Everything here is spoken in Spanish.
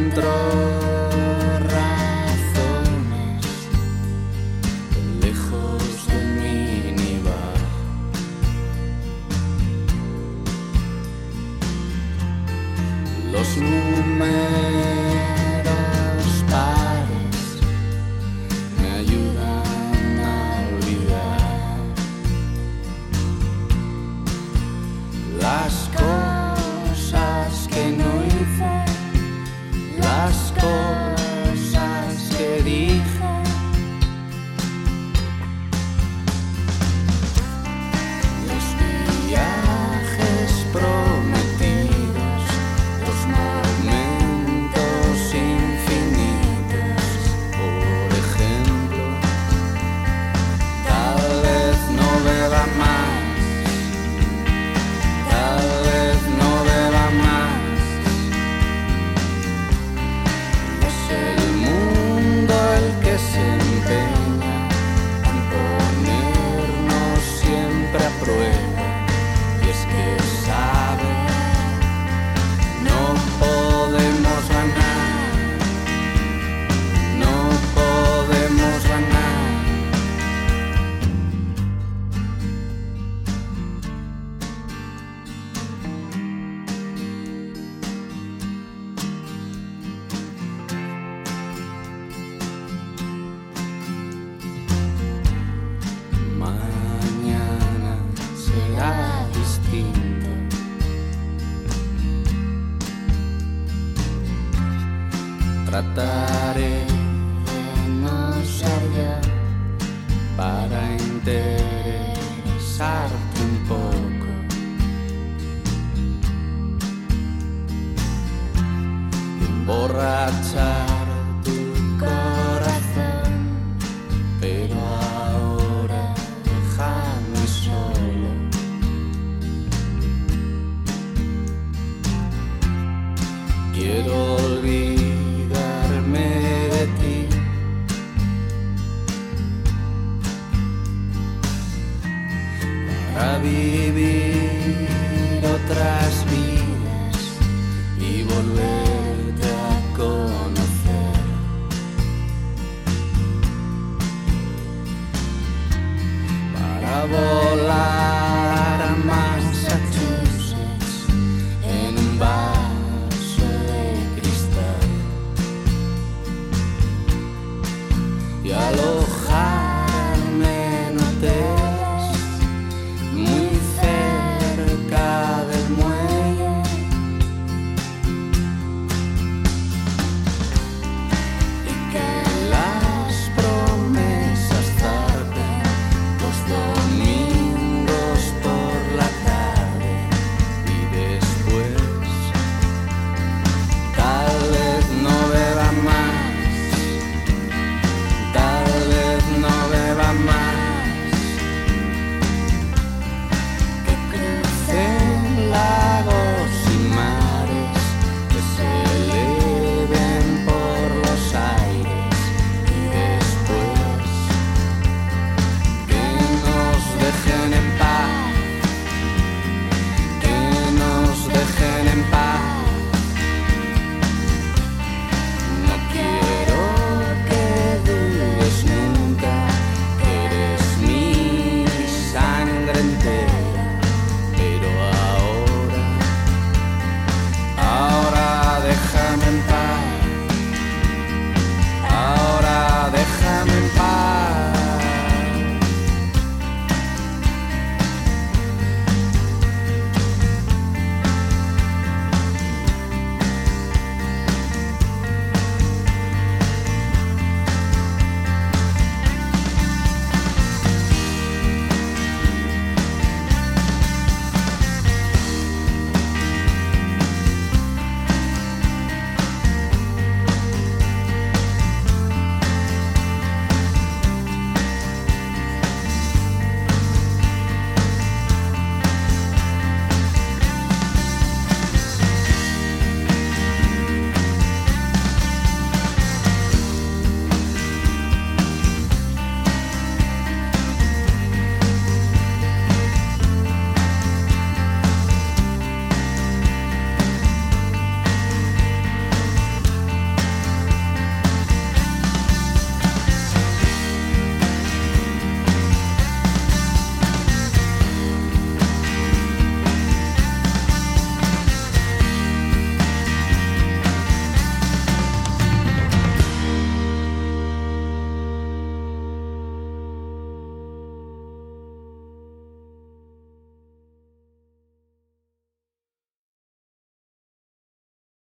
encuentro razones lejos del minibar. Los números pares me ayudan a olvidar las cosas que no hice, las cosas que dije. Los viajes prometidos, los momentos infinitos. Por ejemplo, tal vez no beba más, tal vez no beba más. Es el mundo el que se empeña en ponernos siempre a prueba. Y es que sabe, no podemos ganar, no podemos ganar. Mañana será distinto. Trataré de no ser yo para interesarte un poco. Emborrachar tu corazón, pero ahora déjame solo. Quiero olvidarme de ti, para vivir otras vidas.